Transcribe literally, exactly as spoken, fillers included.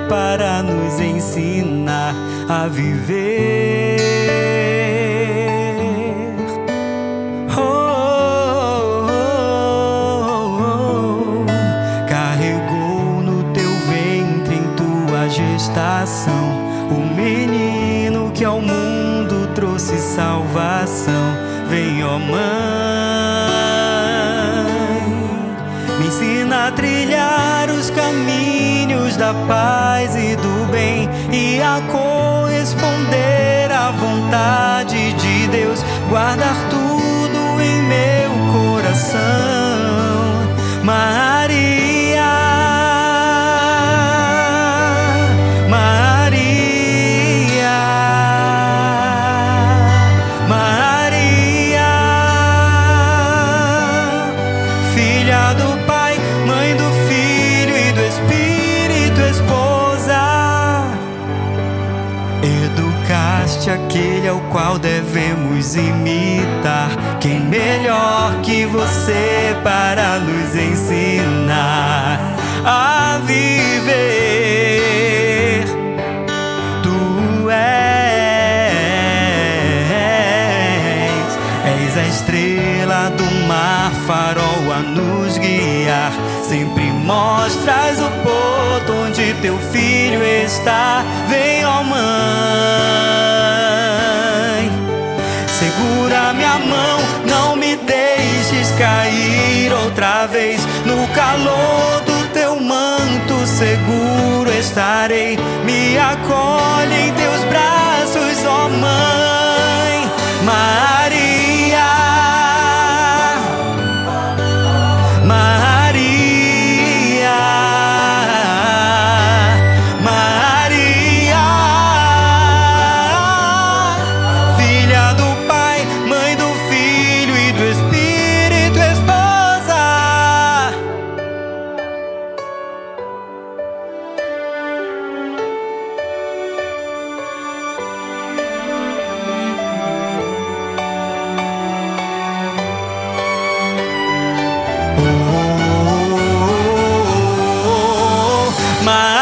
para nos ensinar a viver. Oh, oh, oh, oh. Carregou no teu ventre em tua gestação o menino que ao mundo trouxe salvação. Vem, ó Mãe, me ensina a trilhar os caminhos da paz e do bem e a corresponder à vontade de Deus, guardar tudo em meu coração. Maria, Maria, Maria, filha do Pai, mãe do Filho e do Espírito, esposa. Educaste aquele ao qual devemos imitar. Quem melhor que você para nos ensinar a viver? Tu és, és a estrela do mar, farol a nos guiar. Sempre mostras o ponto onde teu filho está. Vem, ó Mãe, segura minha mão, não me deixes cair outra vez. No calor do teu manto seguro estarei. Me acolhe em teus braços, ó Mãe. Maria, Maria, Maria, filha do Pai, mãe do Filho e do Espírito, esposa. Oh, oh, oh, oh, oh.